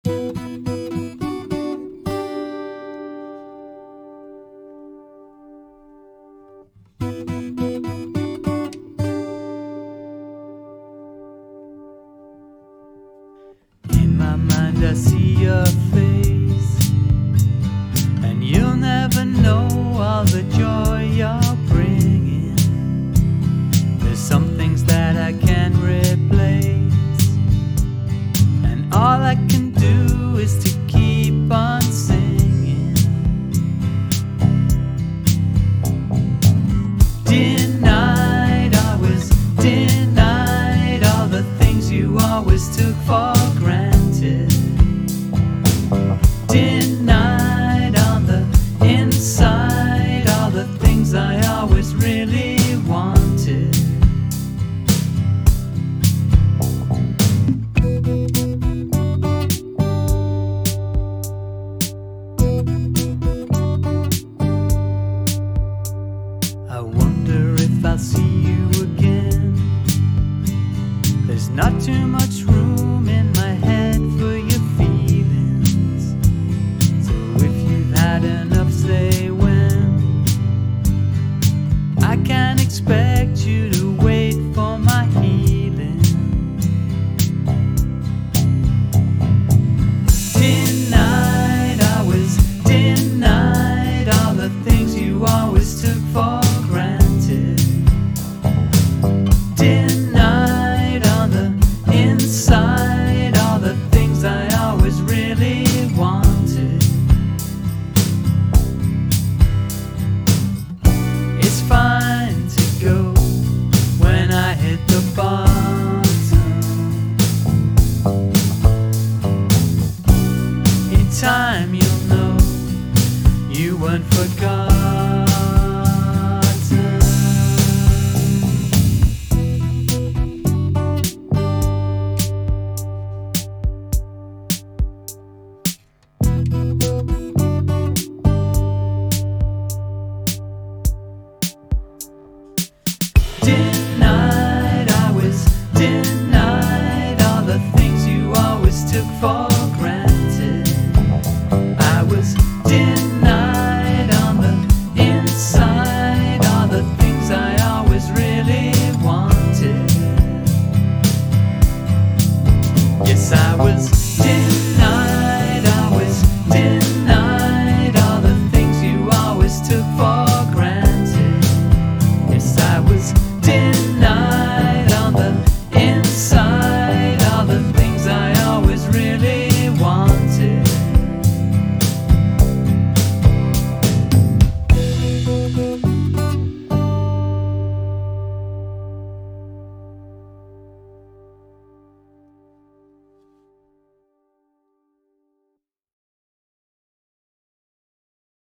In my mind I see your face, and you'll never know all the joy you're bringing. There's some things that I can't replace, and all I can do is to keep on singing. Denied, I was denied all the things you always took for granted. Denied on the inside all the things I always really wanted. I wonder if I'll see you again. There's not too much room in my head for your feelings. So if you've had enough, say when. I can't expect you to wait for my healing. Denied, I was denied all the things you always took for granted. Denied on the inside all the things I always really wanted. It's fine to go when I hit the bottom. In time you'll know you weren't forgotten. Denied, I was denied all the things you always took for